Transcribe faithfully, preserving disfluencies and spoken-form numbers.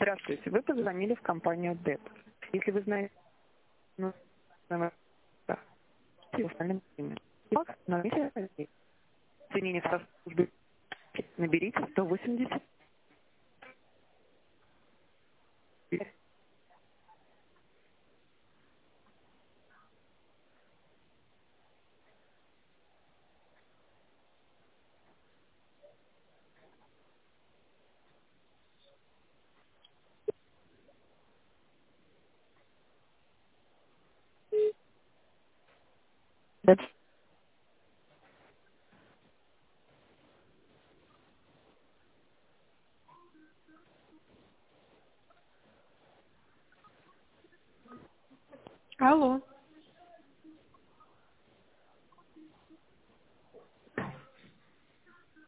Здравствуйте, вы позвонили в компанию дэп. Если вы знаете, ну, номер, да, и остальным имя. Но если соединение со службой, наберите сто восемьдесят. Алло.